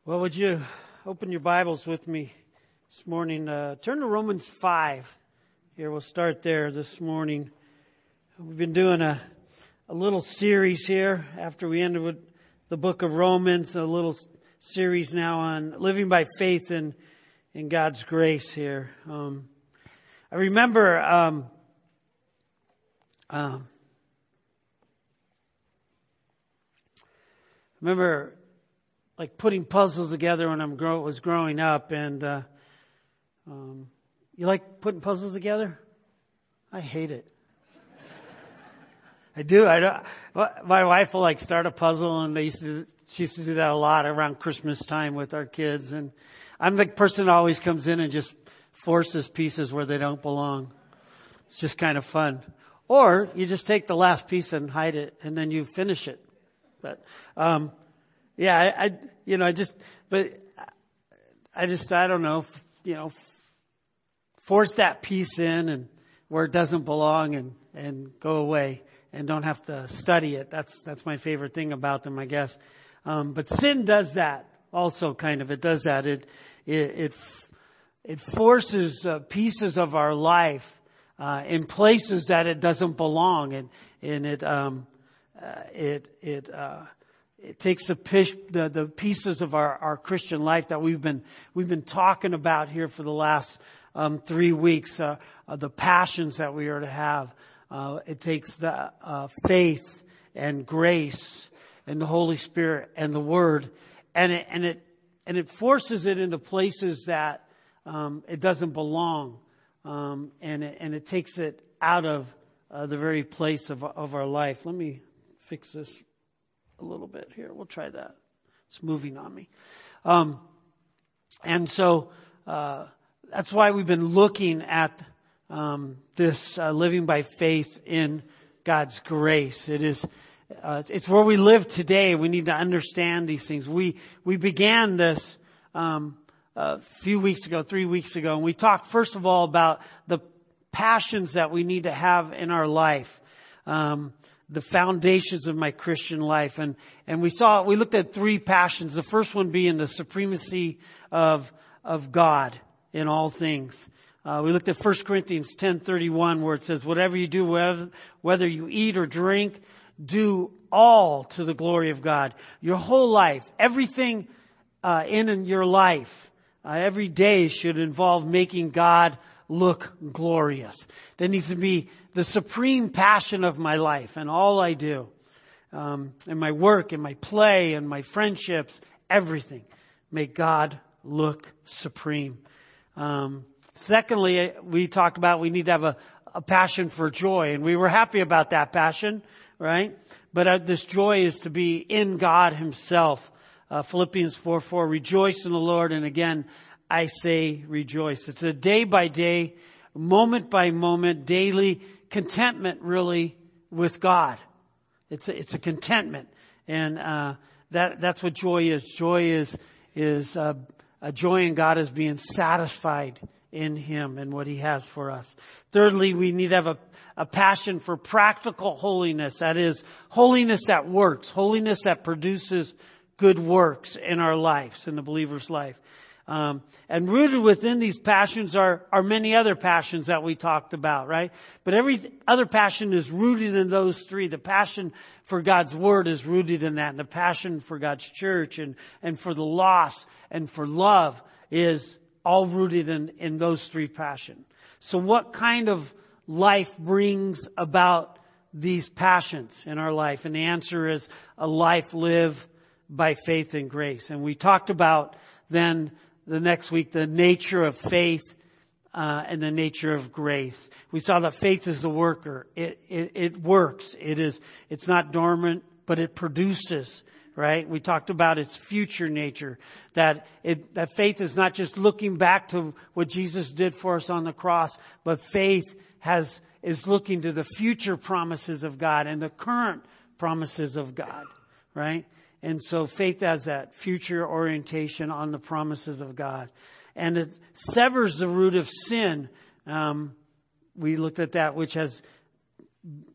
Well, would you open your Bibles with me this morning? Turn to Romans 5. Here, we'll start there this morning. We've been doing a little series here after we ended with the book of Romans, a little series now on living by faith in God's grace here. I remember like putting puzzles together when I was growing up, and you like putting puzzles together? I hate it. I do. I don't. My wife will like start a puzzle, and she used to do that a lot around Christmas time with our kids. And I'm the person that always comes in and just forces pieces where they don't belong. It's just kind of fun. Or you just take the last piece and hide it, and then you finish it. But yeah, I don't know, force that piece in and where it doesn't belong and go away and don't have to study it. That's my favorite thing about them, I guess. But sin does that also kind of. It does that. It forces pieces of our life in places that it doesn't belong, and it takes the pieces of our Christian life that we've been talking about here for the last 3 weeks, the passions that we are to have. It takes the faith and grace and the Holy Spirit and the Word, and it forces it into places that it doesn't belong, and it takes it out of the very place of our life. Let me fix this a little bit here. We'll try that. It's moving on me. And so, that's why we've been looking at, this, living by faith in God's grace. It's where we live today. We need to understand these things. We began this, a few weeks ago, 3 weeks ago, and we talked first of all about the passions that we need to have in our life. The foundations of my Christian life. And we looked at 3 passions. The first one being the supremacy of God in all things. We looked at 1 Corinthians 10:31, where it says, whatever you do, whether you eat or drink, do all to the glory of God. Your whole life, everything in your life, every day should involve making God look glorious. That needs to be the supreme passion of my life and all I do. In my work, in my play, in my friendships, everything. Make God look supreme. Secondly, we talked about we need to have a passion for joy, and we were happy about that passion, right? But this joy is to be in God Himself. Philippians 4:4, rejoice in the Lord, and again, I say rejoice. It's a day by day, moment by moment, daily contentment really with God. It's a contentment. And, that's what joy is. Joy is a joy in God is being satisfied in Him and what He has for us. Thirdly, we need to have a passion for practical holiness. That is, holiness that works, holiness that produces good works in our lives, in the believer's life. And rooted within these passions are many other passions that we talked about, right? But every other passion is rooted in those 3. The passion for God's Word is rooted in that. And the passion for God's church and for the lost and for love is all rooted in those 3 passions. So what kind of life brings about these passions in our life? And the answer is a life lived by faith and grace. And we talked about then the next week, the nature of faith, and the nature of grace. We saw that faith is the worker. It works. It's not dormant, but it produces, right? We talked about its future nature, that faith is not just looking back to what Jesus did for us on the cross, but faith is looking to the future promises of God and the current promises of God, right? And so faith has that future orientation on the promises of God. And it severs the root of sin. We looked at that, which has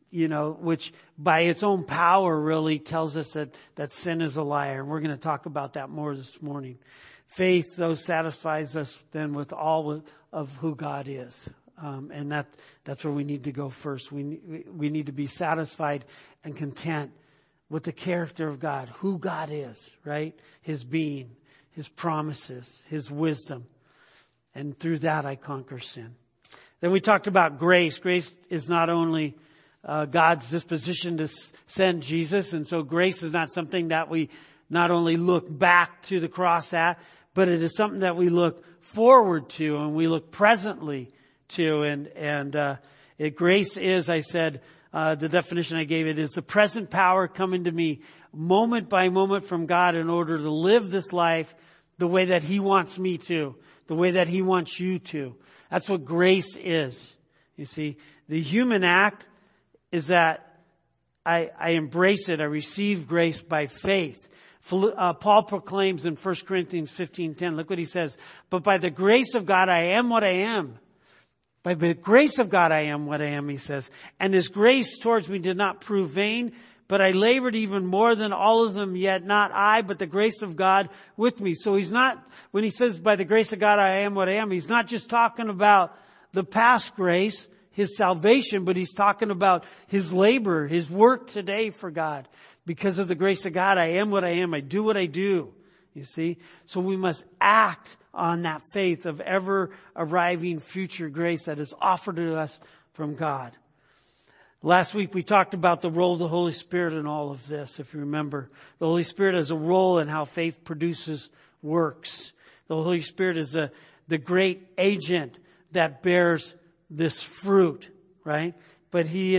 which by its own power really tells us that sin is a liar. And we're going to talk about that more this morning. Faith, though, satisfies us then with all of who God is. And that's where we need to go first. We need to be satisfied and content with the character of God, who God is, right? His being, His promises, His wisdom. And through that I conquer sin. Then we talked about grace. Grace is not only God's disposition to send Jesus. And so grace is not something that we not only look back to the cross at, but it is something that we look forward to and we look presently to. And grace is, I said, the definition I gave it is the present power coming to me moment by moment from God in order to live this life the way that He wants me to, the way that He wants you to. That's what grace is. You see, the human act is that I embrace it. I receive grace by faith. Paul proclaims in 1 Corinthians 15:10, look what he says, but by the grace of God I am what I am. By the grace of God I am what I am, he says. And His grace towards me did not prove vain, but I labored even more than all of them, yet not I, but the grace of God with me. So he's not, when he says by the grace of God I am what I am, he's not just talking about the past grace, His salvation, but he's talking about His labor, His work today for God. Because of the grace of God, I am what I am. I do what I do. You see? So we must act on that faith of ever arriving future grace that is offered to us from God. Last week we talked about the role of the Holy Spirit in all of this. If you remember, the Holy Spirit has a role in how faith produces works. The Holy Spirit is the great agent that bears this fruit, right? But He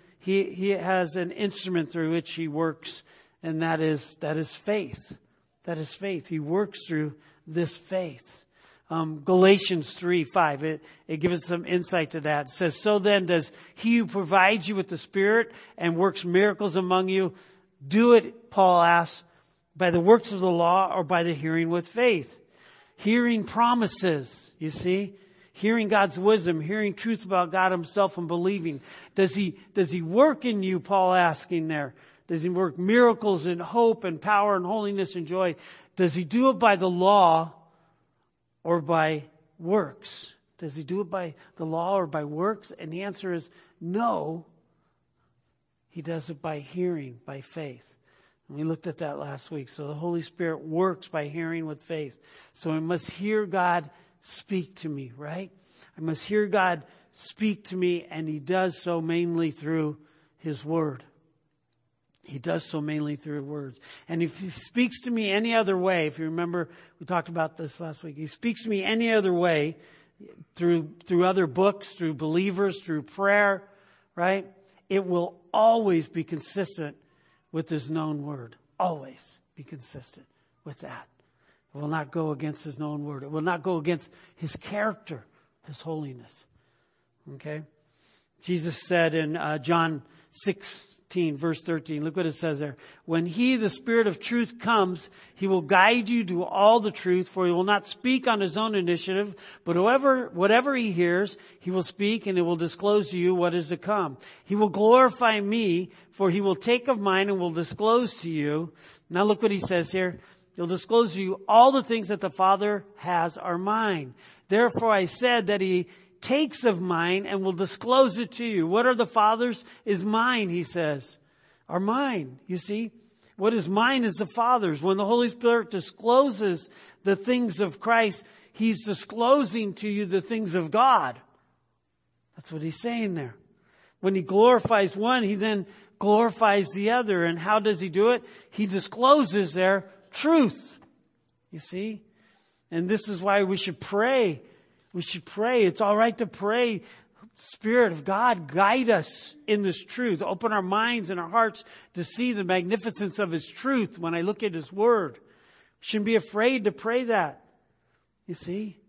has an instrument through which He works, and that is faith. That is faith. He works through this faith. Galatians 3:5, it gives us some insight to that. It says, so then does He who provides you with the Spirit and works miracles among you, do it, Paul asks, by the works of the law or by the hearing with faith? Hearing promises, you see? Hearing God's wisdom, hearing truth about God Himself and believing. Does He work in you, Paul asking there? Does He work miracles in hope and power and holiness and joy? Does He do it by the law or by works? Does He do it by the law or by works? And the answer is no. He does it by hearing, by faith. And we looked at that last week. So the Holy Spirit works by hearing with faith. So I must hear God speak to me, right? I must hear God speak to me, and He does so mainly through His Word. He does so mainly through words. And if He speaks to me any other way, if you remember, we talked about this last week. He speaks to me any other way, through other books, through believers, through prayer, right? It will always be consistent with His known Word. Always be consistent with that. It will not go against His known Word. It will not go against His character, His holiness. Okay? Jesus said in John 16, verse 13, look what it says there. When He, the Spirit of truth, comes, He will guide you to all the truth, for He will not speak on His own initiative, but whatever He hears, He will speak, and He will disclose to you what is to come. He will glorify me, for He will take of mine and will disclose to you. Now look what He says here. He'll disclose to you all the things that the Father has are mine. Therefore I said that He takes of mine and will disclose it to you. What are the Father's is mine, He says. Are mine. You see? What is mine is the Father's. When the Holy Spirit discloses the things of Christ, He's disclosing to you the things of God. That's what He's saying there. When He glorifies one, He then glorifies the other. And how does He do it? He discloses their truth. You see? And this is why we should pray. We should pray. It's all right to pray. Spirit of God, guide us in this truth. Open our minds and our hearts to see the magnificence of His truth when I look at His Word. We shouldn't be afraid to pray that. You see?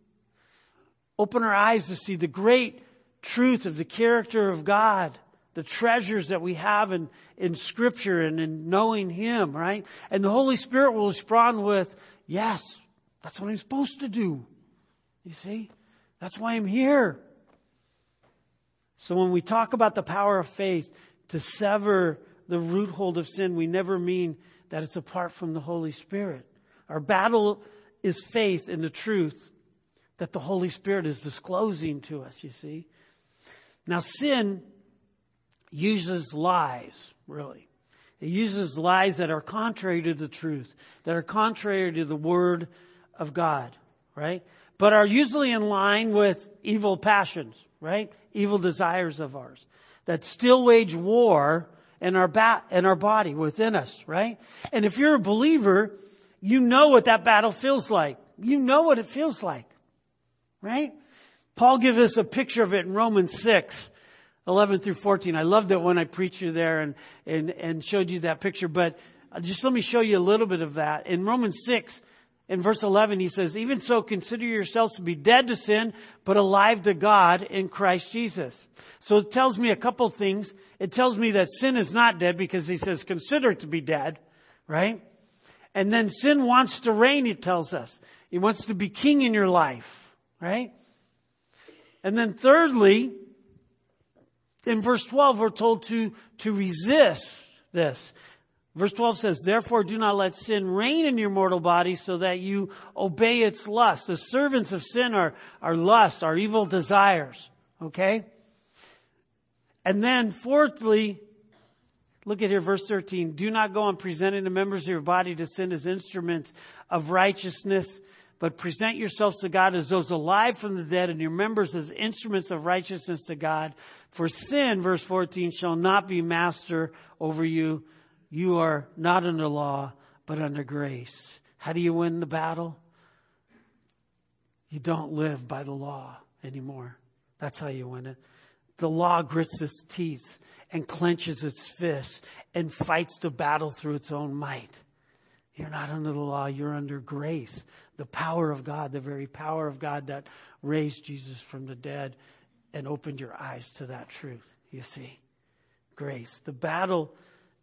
Open our eyes to see the great truth of the character of God. The treasures that we have in Scripture and in knowing Him, right? And the Holy Spirit will respond with, yes, that's what I'm supposed to do. You see? That's why I'm here. So when we talk about the power of faith, To sever the root hold of sin, we never mean that it's apart from the Holy Spirit. Our battle is faith in the truth that the Holy Spirit is disclosing to us, you see. Now, sin uses lies, really. It uses lies that are contrary to the truth, that are contrary to the Word of God, right? But are usually in line with evil passions, right? Evil desires of ours that still wage war in our body, within us, right? And if you're a believer, you know what that battle feels like. You know what it feels like, right? Paul gives us a picture of it in Romans 6:11 through 14. I loved it when I preached you there and showed you that picture, but just let me show you a little bit of that. In Romans 6, in verse 11, he says, even so, consider yourselves to be dead to sin, but alive to God in Christ Jesus. So it tells me a couple things. It tells me that sin is not dead because he says, consider it to be dead, right? And then sin wants to reign, it tells us. He wants to be king in your life, right? And then thirdly, in verse 12, we're told to resist this. Verse 12 says, therefore do not let sin reign in your mortal body so that you obey its lust. The servants of sin are lust, our evil desires. Okay? And then fourthly, look at here, verse 13. Do not go on presenting the members of your body to sin as instruments of righteousness, but present yourselves to God as those alive from the dead and your members as instruments of righteousness to God. For sin, verse 14, shall not be master over you. You are not under law, but under grace. How do you win the battle? You don't live by the law anymore. That's how you win it. The law grits its teeth and clenches its fists and fights the battle through its own might. You're not under the law, you're under grace. The power of God, the very power of God that raised Jesus from the dead and opened your eyes to that truth. You see, grace. The battle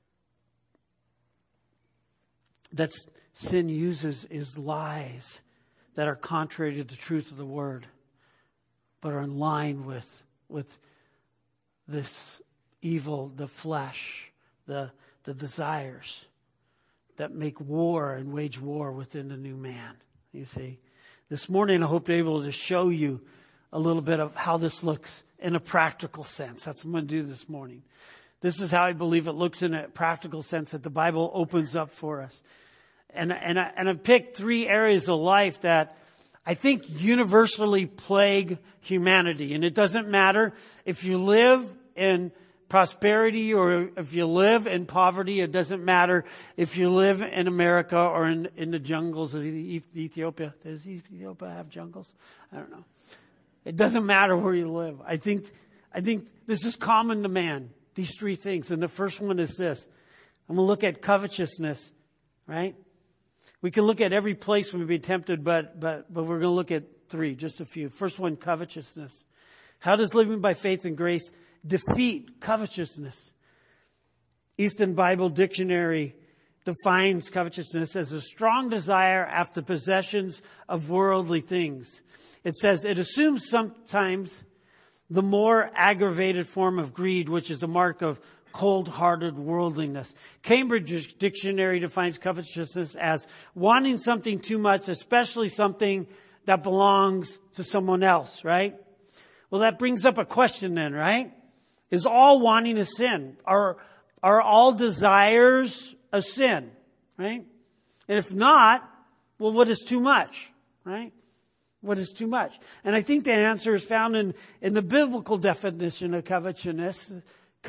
that sin uses is lies that are contrary to the truth of the Word, but are in line with this evil, the flesh, the desires that make war and wage war within the new man. You see, this morning I hope to be able to show you a little bit of how this looks in a practical sense. That's what I'm going to do this morning. This is how I believe it looks in a practical sense that the Bible opens up for us. And I've picked 3 areas of life that I think universally plague humanity. And it doesn't matter if you live in prosperity or if you live in poverty. It doesn't matter if you live in America or in the jungles of Ethiopia. Does Ethiopia have jungles? I don't know. It doesn't matter where you live. I think this is common to man, these 3 things. And the first one is this. I'm going to look at covetousness, right? We can look at every place we've been tempted, but we're going to look at 3, just a few. First one, covetousness. How does living by faith and grace defeat covetousness? Easton Bible Dictionary defines covetousness as a strong desire after possessions of worldly things. It says it assumes sometimes the more aggravated form of greed, which is the mark of cold-hearted worldliness. Cambridge Dictionary defines covetousness as wanting something too much, especially something that belongs to someone else, right? Well, that brings up a question then, right? Is all wanting a sin? Are all desires a sin, right? And if not, well, what is too much, right? What is too much? And I think the answer is found in the biblical definition of covetousness.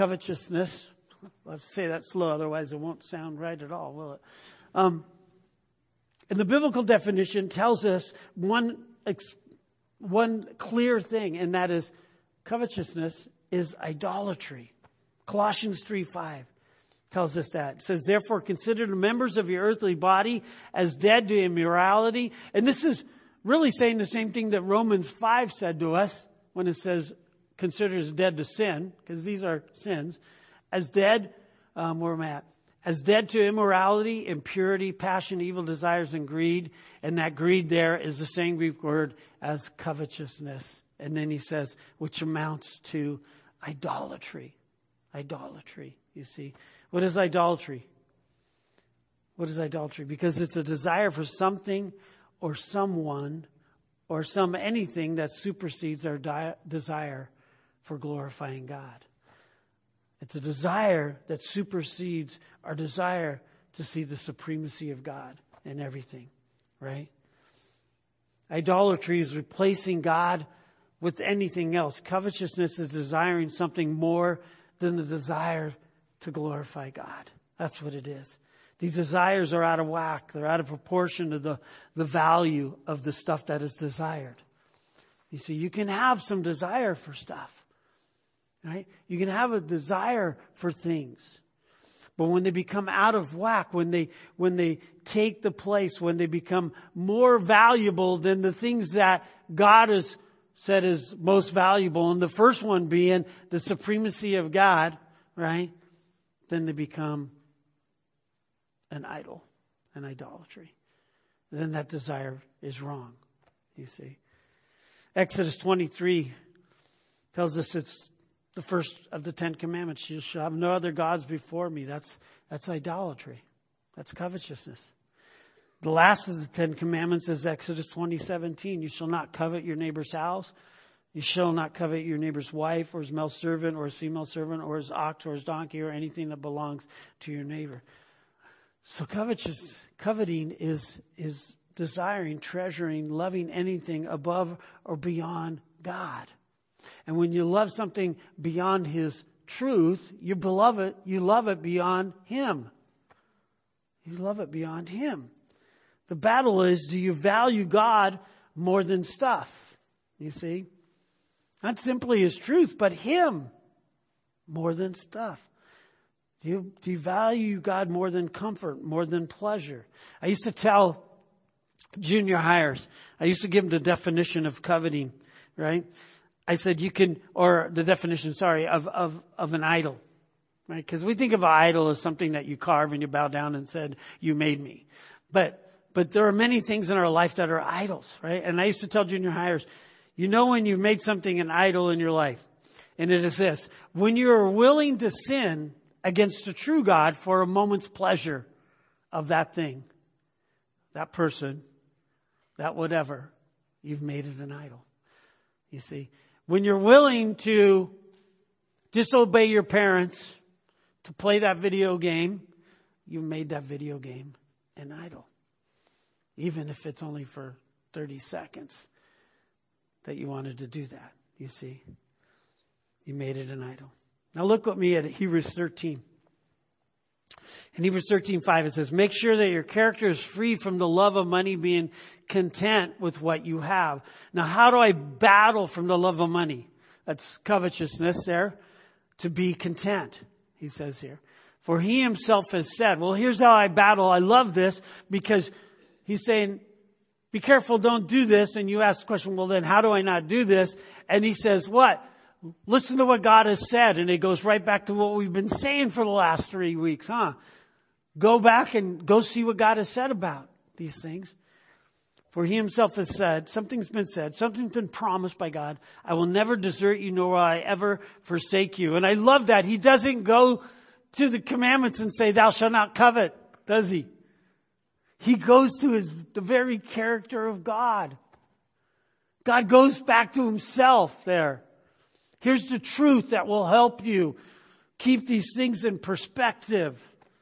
I'll have to say that slow, otherwise it won't sound right at all, will it? And the biblical definition tells us one clear thing, and that is covetousness is idolatry. Colossians 3:5 tells us that. It says, therefore consider the members of your earthly body as dead to immorality. And this is really saying the same thing that Romans 5 said to us when it says considers dead to sin, because these are sins, as dead, where am I at? As dead to immorality, impurity, passion, evil desires, and greed. And that greed there is the same Greek word as covetousness. And then he says, which amounts to idolatry. idolatry, you see. What is idolatry? What is idolatry? Because it's a desire for something or someone or anything that supersedes our desire for glorifying God. It's a desire that supersedes our desire to see the supremacy of God in everything, right? Idolatry is replacing God with anything else. Covetousness is desiring something more than the desire to glorify God. That's what it is. These desires are out of whack. They're out of proportion to the value of the stuff that is desired. You see, you can have some desire for stuff, right? You can have a desire for things. But when they become out of whack, when they take the place, when they become more valuable than the things that God has said is most valuable, and the first one being the supremacy of God, right? Then they become an idol, an idolatry. Then that desire is wrong, you see. Exodus 23 tells us it's the first of the 10 commandments. You shall have no other gods before me. That's idolatry. That's covetousness. The last of the 10 commandments is Exodus 20:17. You shall not covet your neighbor's house. You shall not covet your neighbor's wife or his male servant or his female servant or his ox or his donkey or anything that belongs to your neighbor. So coveting is desiring, treasuring, loving anything above or beyond God. And when you love something beyond His truth, you love it beyond Him. You love it beyond Him. The battle is, do you value God more than stuff? You see? Not simply His truth, but Him more than stuff. Do you value God more than comfort, more than pleasure? I used to tell junior hires, I used to give them the definition of coveting, right? I said the definition, of an idol, right? Because we think of an idol as something that you carve and you bow down and said, you made me. But there are many things in our life that are idols, right? And I used to tell junior hires, you know when you've made something an idol in your life, and it is this: when you're willing to sin against the true God for a moment's pleasure of that thing, that person, that whatever, you've made it an idol. You see, when you're willing to disobey your parents to play that video game, you've made that video game an idol. Even if it's only for 30 seconds that you wanted to do that, you see. You made it an idol. Now look with me at Hebrews 13. In Hebrews 13:5 it says, make sure that your character is free from the love of money, being content with what you have. Now how do I battle from the love of money? That's covetousness there. To be content, he says here. For He Himself has said, well, here's how I battle. I love this because He's saying, be careful, don't do this. And you ask the question, well then how do I not do this? And He says what? Listen to what God has said. And it goes right back to what we've been saying for the last 3 weeks, huh? Go back and go see what God has said about these things. For He Himself has said, something's been said, something's been promised by God. I will never desert you, nor will I ever forsake you. And I love that. He doesn't go to the commandments and say, thou shalt not covet, does He? He goes to the very character of God. God goes back to Himself there. Here's the truth that will help you keep these things in perspective.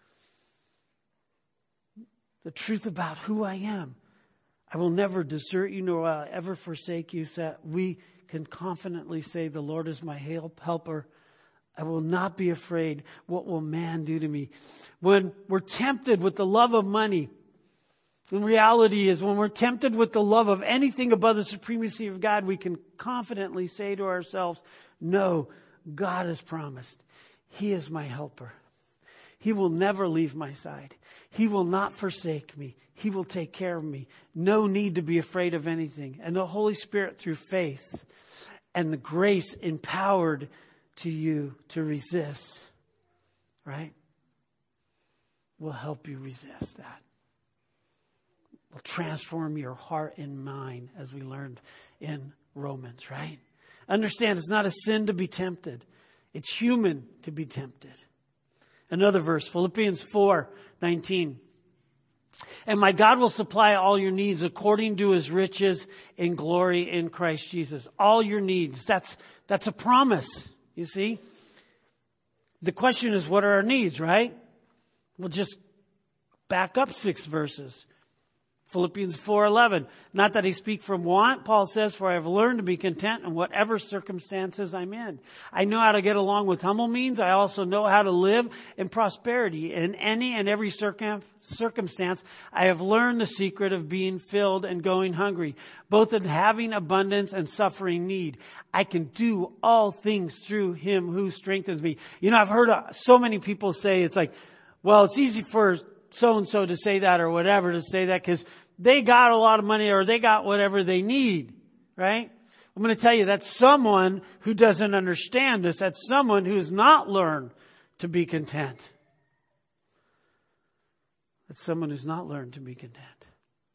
The truth about who I am. I will never desert you, nor will I ever forsake you. So we can confidently say, the Lord is my helper. I will not be afraid. What will man do to me? When we're tempted with the love of money, the reality is when we're tempted with the love of anything above the supremacy of God, we can confidently say to ourselves, no, God has promised. He is my helper. He will never leave my side. He will not forsake me. He will take care of me. No need to be afraid of anything. And the Holy Spirit, through faith and the grace empowered to you to resist, right, will help you resist that. Will transform your heart and mind, as we learned in Romans, right? Understand, it's not a sin to be tempted. It's human to be tempted. Another verse, Philippians 4:19. And my God will supply all your needs according to his riches in glory in Christ Jesus. All your needs. That's a promise, you see. The question is, what are our needs, right? We'll just back up 6 verses. Philippians 4:11. Not that I speak from want, Paul says, for I have learned to be content in whatever circumstances I'm in. I know how to get along with humble means. I also know how to live in prosperity. In any and every circumstance, I have learned the secret of being filled and going hungry, both in having abundance and suffering need. I can do all things through him who strengthens me. You know, I've heard so many people say, it's like, well, it's easy for so-and-so to say that or whatever to say that because they got a lot of money or they got whatever they need, right? I'm going to tell you that's someone who doesn't understand this. That's someone who's not learned to be content. That's someone who's not learned to be content.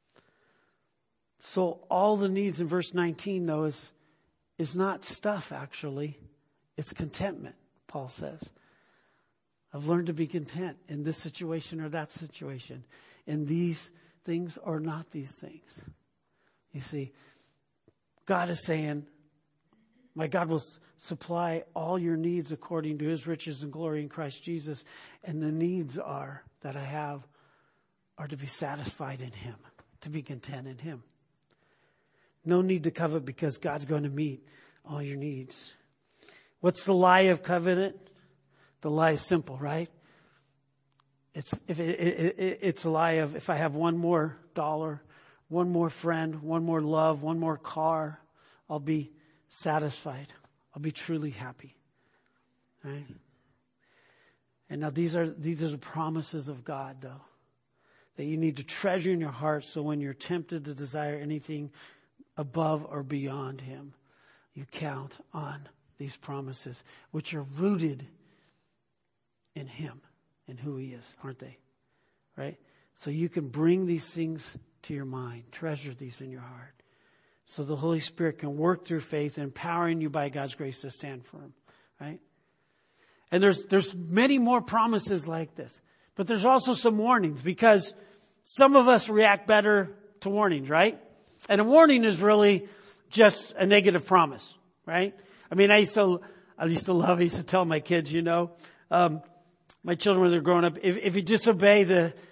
So all the needs in verse 19 though is not stuff actually. It's contentment, Paul says. I've learned to be content in this situation or that situation, in these things or not these things. You see, God is saying, my God will supply all your needs according to his riches and glory in Christ Jesus. And the needs that I have are to be satisfied in him, to be content in him. No need to covet because God's going to meet all your needs. What's the lie of covenant? The lie is simple, right? It's a lie of if I have one more dollar, one more friend, one more love, one more car, I'll be satisfied. I'll be truly happy. Right? And now these are the promises of God, though, that you need to treasure in your heart so when you're tempted to desire anything above or beyond him, you count on these promises, which are rooted in him and who he is, aren't they? Right? So you can bring these things to your mind, treasure these in your heart. So the Holy Spirit can work through faith, empowering you by God's grace to stand firm. Right? And there's many more promises like this. But there's also some warnings because some of us react better to warnings, right? And a warning is really just a negative promise, right? I mean, I used to tell my kids, my children when they're growing up, if you disobey,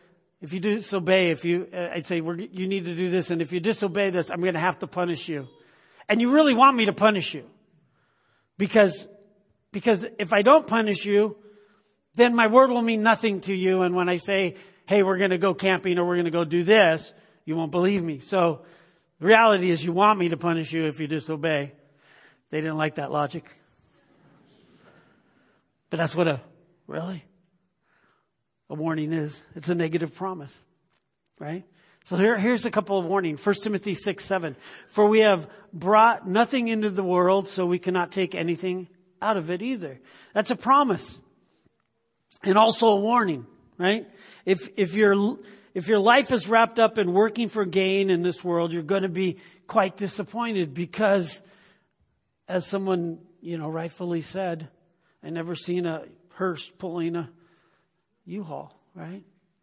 I'd say, you need to do this. And if you disobey this, I'm going to have to punish you. And you really want me to punish you. Because if I don't punish you, then my word will mean nothing to you. And when I say, hey, we're going to go camping or we're going to go do this, you won't believe me. So the reality is you want me to punish you if you disobey. They didn't like that logic. But that's what a warning is. It's a negative promise, right? So here's a couple of warnings. 1 Timothy 6:7. For we have brought nothing into the world, so we cannot take anything out of it either. That's a promise. And also a warning, right? If your life is wrapped up in working for gain in this world, you're going to be quite disappointed because, as someone, rightfully said, I never seen a hearse pulling a U-Haul, right?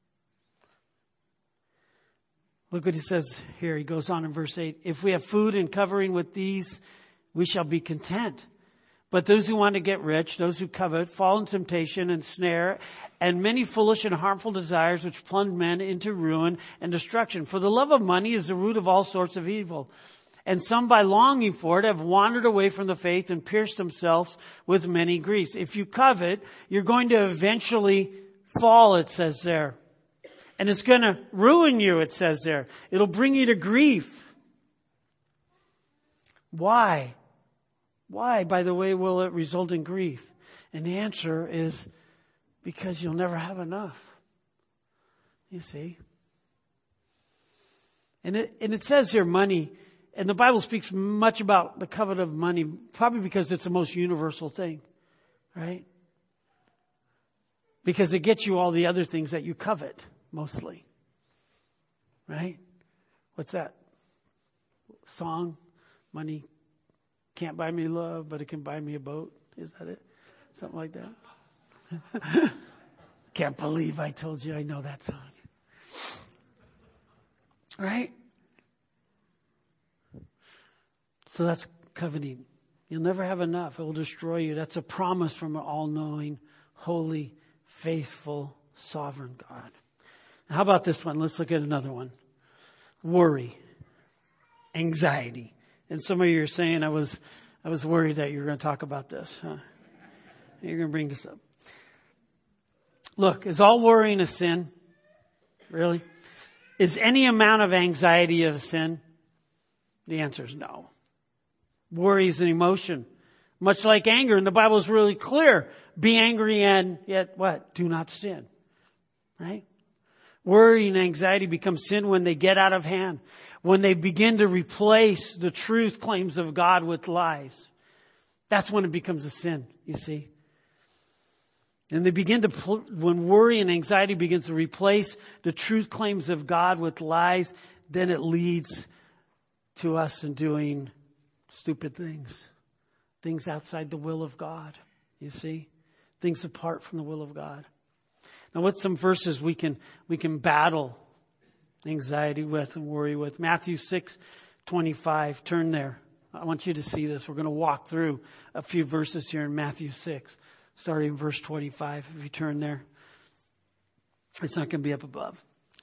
Look what he says here. He goes on in verse 8. If we have food and covering with these, we shall be content. But those who want to get rich, those who covet, fall in temptation and snare and many foolish and harmful desires which plunge men into ruin and destruction. For the love of money is the root of all sorts of evil. And some by longing for it have wandered away from the faith and pierced themselves with many griefs. If you covet, you're going to eventually fall, it says there. And it's going to ruin you, it says there. It'll bring you to grief. Why? Why, by the way, will it result in grief? And the answer is because you'll never have enough. You see? And it says here money, and the Bible speaks much about the covet of money, probably because it's the most universal thing, right? Because it gets you all the other things that you covet, mostly. Right? What's that song? Money can't buy me love, but it can buy me a boat. Is that it? Something like that. Can't believe I told you I know that song. Right? So that's coveting. You'll never have enough. It will destroy you. That's a promise from an all-knowing, holy, faithful, sovereign God. How about this one? Let's look at another one. Worry. Anxiety. And some of you are saying, I was worried that you were going to talk about this. Huh? You're going to bring this up. Look, is all worrying a sin? Really? Is any amount of anxiety a sin? The answer is no. Worry is an emotion. Much like anger, and the Bible is really clear. Be angry and yet what? Do not sin. Right? Worry and anxiety become sin when they get out of hand. When they begin to replace the truth claims of God with lies. That's when it becomes a sin, you see. And they begin to, when worry and anxiety begins to replace the truth claims of God with lies, then it leads to us in doing stupid things. Things outside the will of God, you see. Things apart from the will of God. Now what's some verses we can battle anxiety with and worry with? Matthew 6:25. Turn there. I want you to see this. We're going to walk through a few verses here in Matthew 6. Starting in verse 25, if you turn there. It's not going to be up above.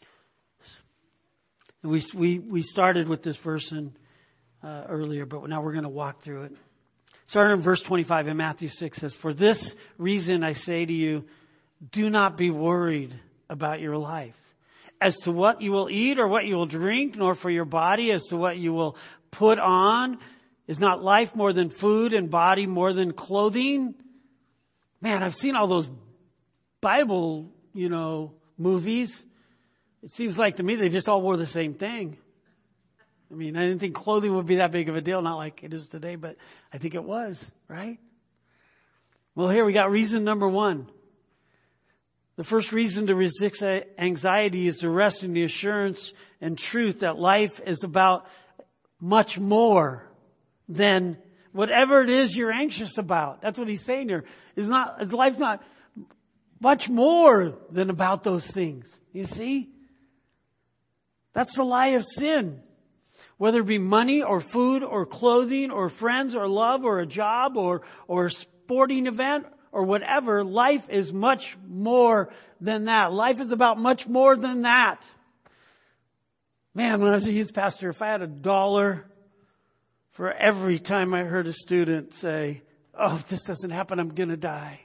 We started with this verse earlier, but now we're going to walk through it. Starting in verse 25 in Matthew 6 says, "For this reason I say to you, do not be worried about your life, as to what you will eat or what you will drink, nor for your body as to what you will put on. Is not life more than food and body more than clothing?" Man, I've seen all those Bible, movies. It seems like to me they just all wore the same thing. I mean, I didn't think clothing would be that big of a deal, not like it is today, but I think it was, right? Well, here we got reason number 1. The first reason to resist anxiety is to rest in the assurance and truth that life is about much more than whatever it is you're anxious about. That's what he's saying here. Is life not much more than about those things? You see? That's the lie of sin. Whether it be money or food or clothing or friends or love or a job or a sporting event or whatever, life is much more than that. Life is about much more than that. Man, when I was a youth pastor, if I had $1 for every time I heard a student say, "Oh, if this doesn't happen, I'm going to die,"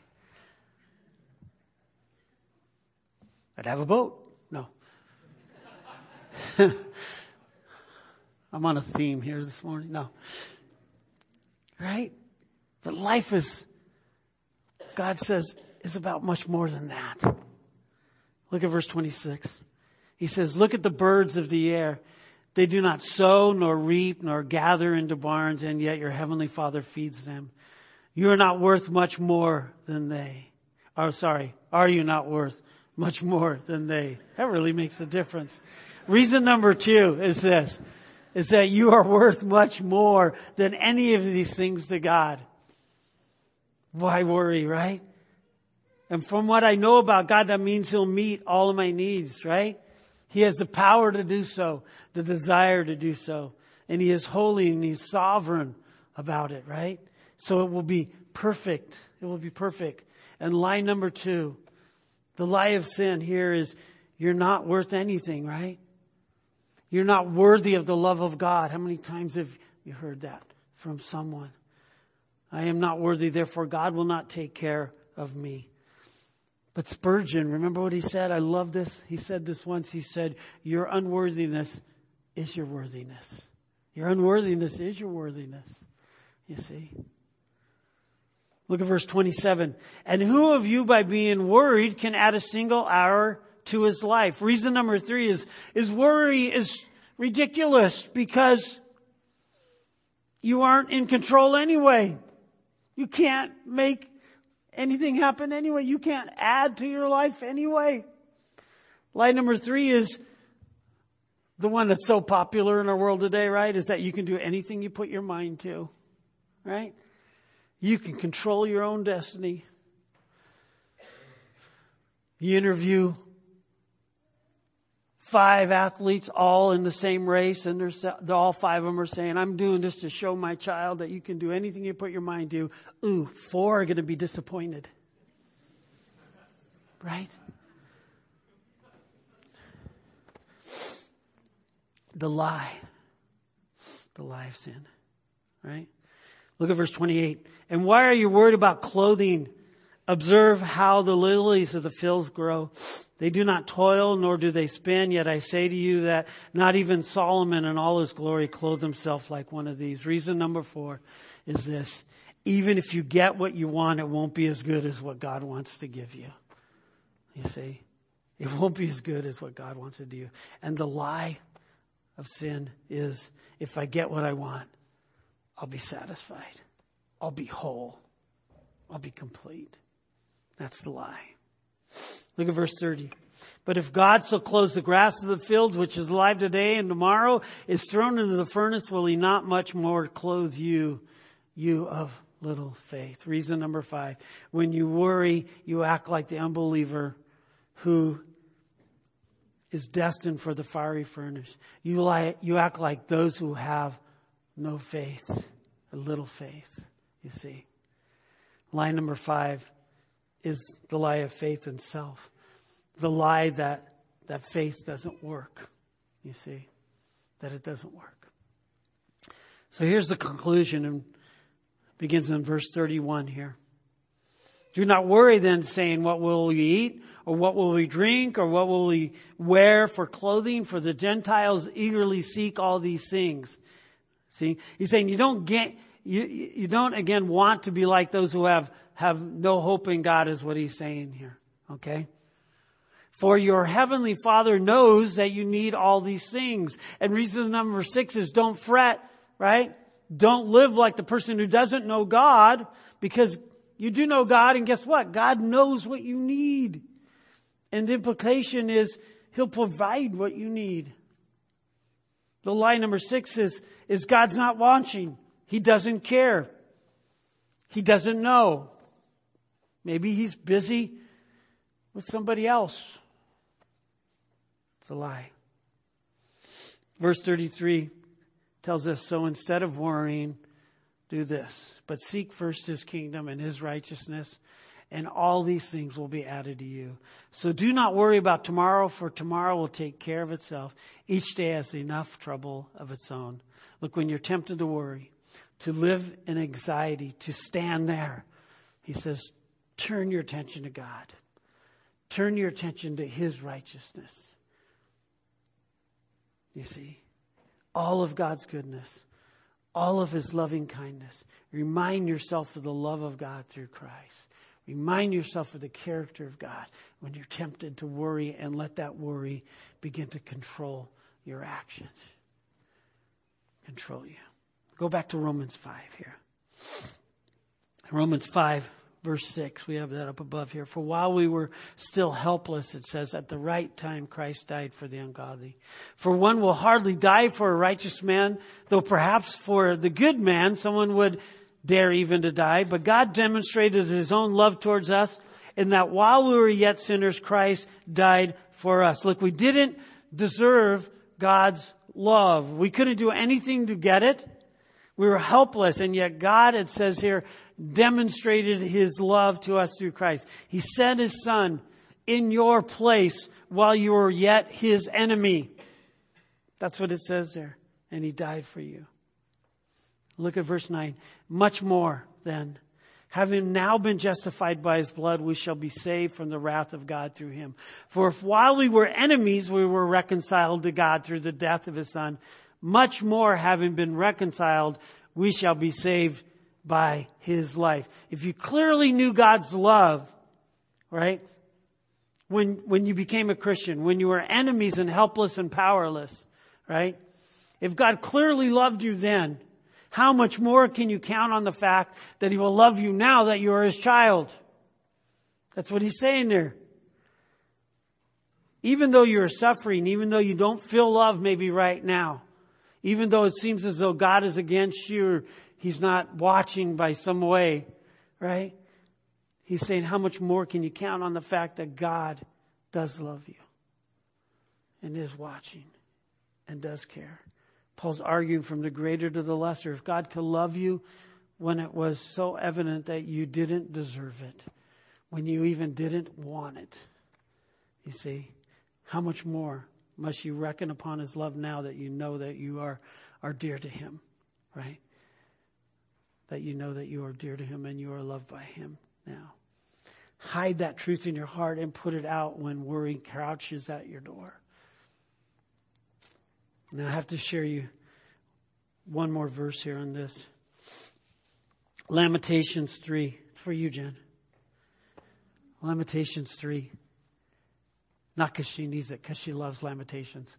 I'd have a boat. No. I'm on a theme here this morning. No. Right? But life is, God says, is about much more than that. Look at verse 26. He says, "Look at the birds of the air. They do not sow, nor reap, nor gather into barns, and yet your heavenly Father feeds them. You are not worth much more than they." Are you not worth much more than they? That really makes a difference. Reason number 2 is this, is that you are worth much more than any of these things to God. Why worry, right? And from what I know about God, that means He'll meet all of my needs, right? He has the power to do so, the desire to do so. And He is holy and He's sovereign about it, right? So it will be perfect. It will be perfect. And lie number 2, the lie of sin here is you're not worth anything, right? You're not worthy of the love of God. How many times have you heard that from someone? I am not worthy, therefore God will not take care of me. But Spurgeon, remember what he said? I love this. He said this once. He said, your unworthiness is your worthiness. Your unworthiness is your worthiness. You see? Look at verse 27. "And who of you by being worried can add a single hour to his life?" Reason number 3 is worry is ridiculous because you aren't in control anyway. You can't make anything happen anyway. You can't add to your life anyway. Lie number 3 is the one that's so popular in our world today, right? Is that you can do anything you put your mind to, right? You can control your own destiny. You interview 5 athletes all in the same race, and all 5 of them are saying, I'm doing this to show my child that you can do anything you put your mind to. Ooh, 4 are going to be disappointed. Right? The lie of sin. Right? Look at verse 28. And why are you worried about clothing? Observe how the lilies of the fields grow. They do not toil, nor do they spin. Yet I say to you that not even Solomon in all his glory clothed himself like one of these. Reason number 4 is this. Even if you get what you want, it won't be as good as what God wants to give you. You see? It won't be as good as what God wants to do. And the lie of sin is, if I get what I want, I'll be satisfied. I'll be whole. I'll be complete. That's the lie. Look at verse 30. But if God so clothes the grass of the fields, which is alive today and tomorrow is thrown into the furnace, will he not much more clothe you, you of little faith? Reason number 5. When you worry, you act like the unbeliever who is destined for the fiery furnace. You act like those who have no faith, a little faith, you see. Lie number 5 is the lie of faith in self. The lie that faith doesn't work, you see, that it doesn't work. So here's the conclusion, and begins in verse 31 here. Do not worry then, saying, what will we eat, or what will we drink, or what will we wear for clothing? For the Gentiles eagerly seek all these things. See, he's saying you don't again want to be like those who have no hope in God, is what he's saying here. Okay? For your heavenly Father knows that you need all these things. And reason number 6 is don't fret, right? Don't live like the person who doesn't know God, because you do know God, and guess what? God knows what you need. And the implication is he'll provide what you need. The lie number 6 is God's not watching. He doesn't care. He doesn't know. Maybe he's busy with somebody else. It's a lie. Verse 33 tells us, so instead of worrying, do this. But seek first his kingdom and his righteousness, and all these things will be added to you. So do not worry about tomorrow, for tomorrow will take care of itself. Each day has enough trouble of its own. Look, when you're tempted to worry, to live in anxiety, to stand there, he says, turn your attention to God. Turn your attention to his righteousness. You see, all of God's goodness, all of his loving kindness. Remind yourself of the love of God through Christ. Remind yourself of the character of God when you're tempted to worry, and let that worry begin to control your actions. Control you. Go back to Romans 5 here. Romans 5, verse 6. We have that up above here. For while we were still helpless, it says, at the right time Christ died for the ungodly. For one will hardly die for a righteous man, though perhaps for the good man someone would dare even to die. But God demonstrated his own love towards us in that while we were yet sinners, Christ died for us. Look, we didn't deserve God's love. We couldn't do anything to get it. We were helpless, and yet God, it says here, demonstrated his love to us through Christ. He sent his son in your place while you were yet his enemy. That's what it says there. And he died for you. Look at verse 9. Much more then, having now been justified by his blood, we shall be saved from the wrath of God through him. For if while we were enemies, we were reconciled to God through the death of his son, much more having been reconciled, we shall be saved by his life. If you clearly knew God's love, right? When you became a Christian, when you were enemies and helpless and powerless, right? If God clearly loved you then, how much more can you count on the fact that he will love you now that you are his child? That's what he's saying there. Even though you're suffering, even though you don't feel love maybe right now, even though it seems as though God is against you, or he's not watching by some way, right? He's saying, how much more can you count on the fact that God does love you and is watching and does care? Paul's arguing from the greater to the lesser. If God could love you when it was so evident that you didn't deserve it, when you even didn't want it, you see, how much more must you reckon upon his love now that you know that you are dear to him, right? That you know that you are dear to him and you are loved by him now. Hide that truth in your heart and put it out when worry crouches at your door. Now I have to share you one more verse here on this. Lamentations 3. It's for you, Jen. Lamentations 3. Not because she needs it, because she loves Lamentations.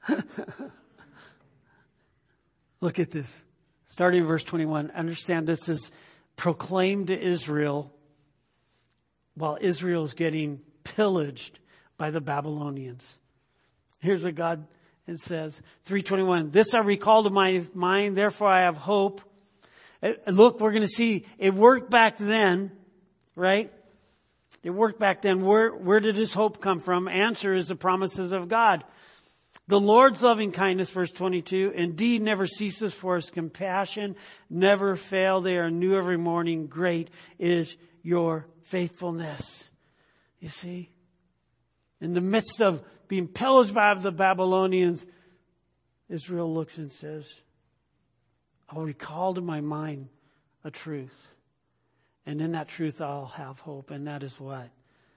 Look at this. Starting in verse 21. Understand this is proclaimed to Israel while Israel is getting pillaged by the Babylonians. Here's what God says. 3:21. This I recall to my mind, therefore I have hope. Look, we're going to see it worked back then, right? It worked back then. Where did his hope come from? Answer is the promises of God. The Lord's loving kindness, verse 22, indeed never ceases, for his compassion never fail. They are new every morning. Great is your faithfulness. You see? In the midst of being pillaged by the Babylonians, Israel looks and says, I'll recall to my mind a truth. And in that truth, I'll have hope. And that is what?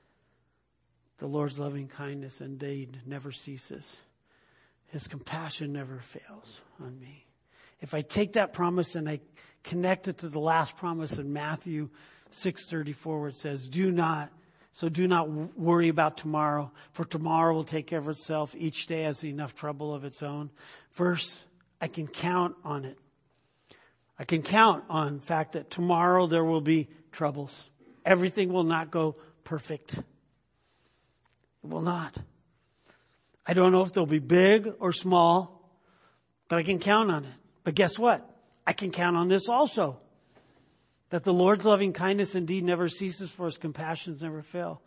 The Lord's loving kindness indeed never ceases. His compassion never fails on me. If I take that promise and I connect it to the last promise in Matthew 6:34, where it says, do not worry about tomorrow, for tomorrow will take care of itself. Each day has enough trouble of its own. First, I can count on it. I can count on the fact that tomorrow there will be troubles. Everything will not go perfect. It will not. I don't know if they'll be big or small, but I can count on it. But guess what? I can count on this also. That the Lord's loving kindness indeed never ceases, for his compassions never fail.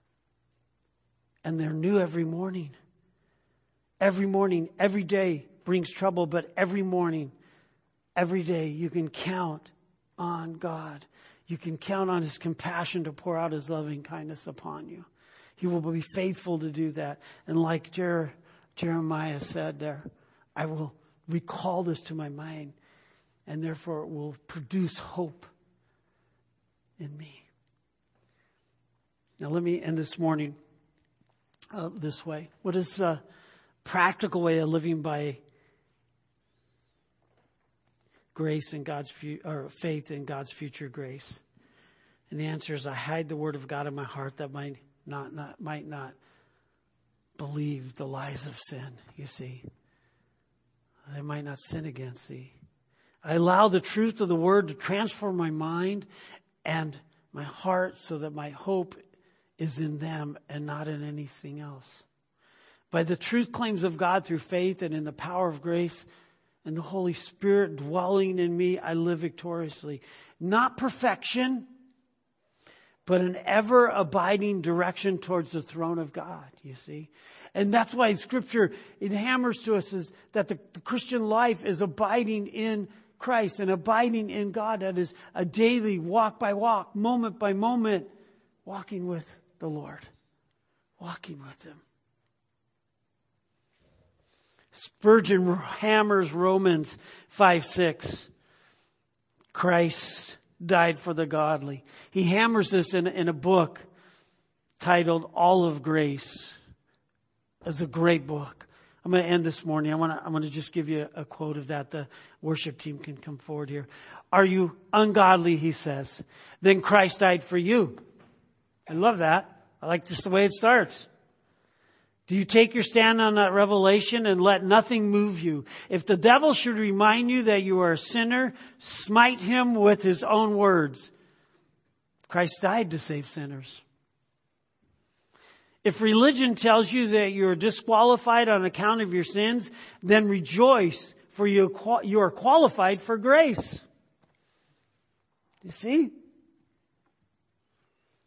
And they're new every morning. Every morning, every day brings trouble, but every morning, every day you can count on God. You can count on his compassion to pour out his loving kindness upon you. He will be faithful to do that. And like Jeremiah said there, I will recall this to my mind, and therefore it will produce hope in me. Now let me end this morning this way. What is a practical way of living by grace in God's or faith in God's future grace? And the answer is, I hide the word of God in my heart that might not believe the lies of sin. You see, I might not sin against thee. I allow the truth of the word to transform my mind and my heart, so that my hope is in them and not in anything else. By the truth claims of God through faith and in the power of grace and the Holy Spirit dwelling in me, I live victoriously. Not perfection, but an ever abiding direction towards the throne of God, you see. And that's why Scripture, it hammers to us is that the Christian life is abiding in Christ and abiding in God. That is a daily walk by walk, moment by moment, walking with the Lord, walking with him. Spurgeon hammers Romans 5:6. Christ died for the godly. He hammers this in a book titled All of Grace. It's a great book. I'm going to end this morning. I'm going to just give you a quote of that. The worship team can come forward here. Are you ungodly, he says, then Christ died for you. I love that. I like just the way it starts. Do you take your stand on that revelation and let nothing move you? If the devil should remind you that you are a sinner, smite him with his own words. Christ died to save sinners. If religion tells you that you are disqualified on account of your sins, then rejoice, for you are qualified for grace. You see?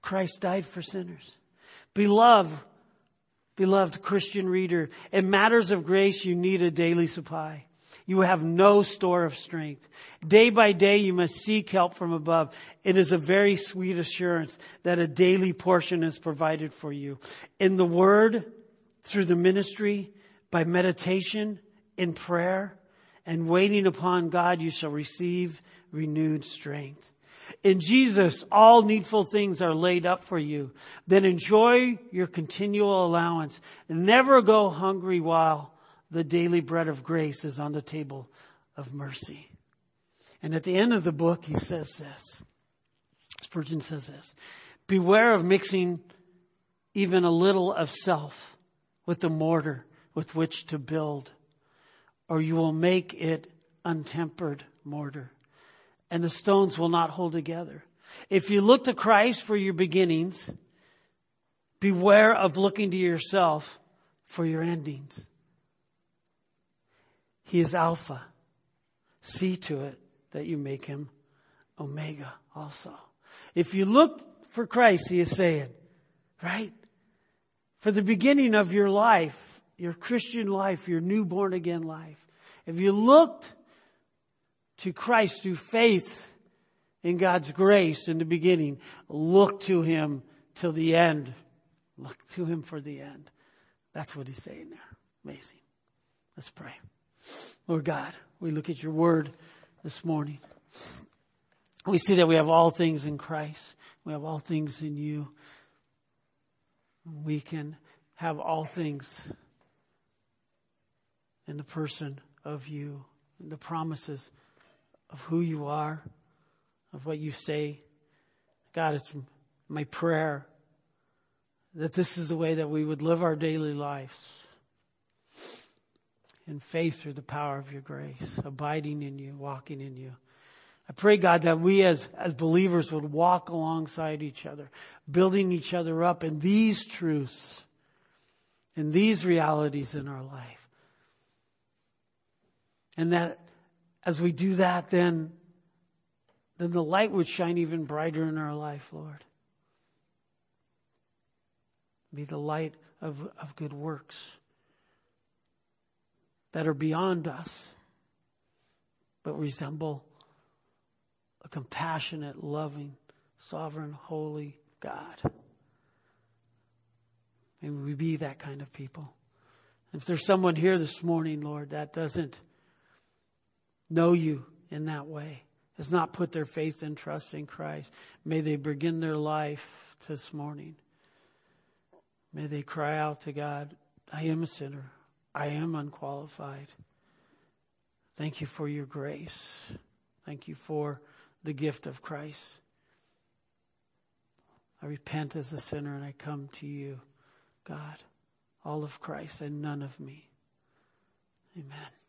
Christ died for sinners. Beloved Christian reader, in matters of grace, you need a daily supply. You have no store of strength. Day by day, you must seek help from above. It is a very sweet assurance that a daily portion is provided for you. In the Word, through the ministry, by meditation, in prayer, and waiting upon God, you shall receive renewed strength. In Jesus, all needful things are laid up for you. Then enjoy your continual allowance. Never go hungry while the daily bread of grace is on the table of mercy. And at the end of the book, he says this. Spurgeon says this. Beware of mixing even a little of self with the mortar with which to build, or you will make it untempered mortar, and the stones will not hold together. If you look to Christ for your beginnings, beware of looking to yourself for your endings. He is Alpha. See to it that you make him Omega also. If you look for Christ, he is saying, right? For the beginning of your life, your Christian life, your new born again life. If you looked to Christ through faith in God's grace in the beginning, look to him till the end. Look to him for the end. That's what he's saying there. Amazing. Let's pray. Lord God, we look at your word this morning. We see that we have all things in Christ. We have all things in you. We can have all things in the person of you, and the promises of who you are, of what you say. God, it's my prayer that this is the way that we would live our daily lives. In faith through the power of your grace, abiding in you, walking in you. I pray, God, that we as believers would walk alongside each other, building each other up in these truths, in these realities in our life. And that as we do that, then the light would shine even brighter in our life, Lord. Be the light of good works that are beyond us, but resemble a compassionate, loving, sovereign, holy God. May we be that kind of people. If there's someone here this morning, Lord, that doesn't know you in that way, has not put their faith and trust in Christ, may they begin their life this morning. May they cry out to God, I am a sinner. I am unqualified. Thank you for your grace. Thank you for the gift of Christ. I repent as a sinner and I come to you, God, all of Christ and none of me. Amen.